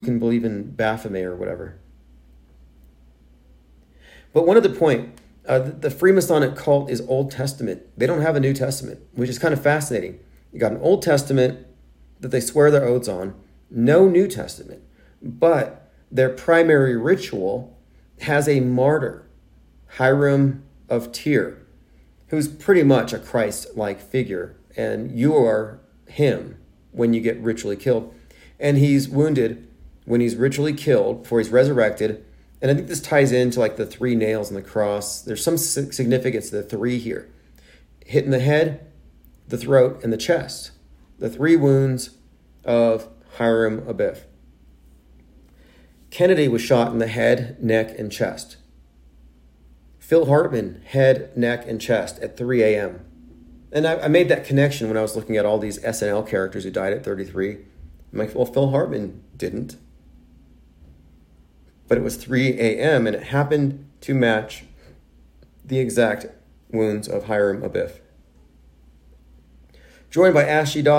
can believe in Baphomet or whatever. But one other point, the Freemasonic cult is Old Testament. They don't have a New Testament, which is kind of fascinating. You got an Old Testament that they swear their oaths on, no New Testament, but their primary ritual has a martyr, Hiram of Tyre, who's pretty much a Christ-like figure, and you are him when you get ritually killed. And he's wounded when he's ritually killed before he's resurrected. And I think this ties into like the 3 nails on the cross. There's some significance to the 3 here. Hit in the head, the throat, and the chest. The 3 wounds of Hiram Abiff. Kennedy was shot in the head, neck, and chest. Phil Hartman, head, neck, and chest at 3 a.m. And I made that connection when I was looking at all these SNL characters who died at 33. I'm like, well, Phil Hartman didn't. But it was 3 a.m. and it happened to match the exact wounds of Hiram Abiff. Joined by Ashley Dawes.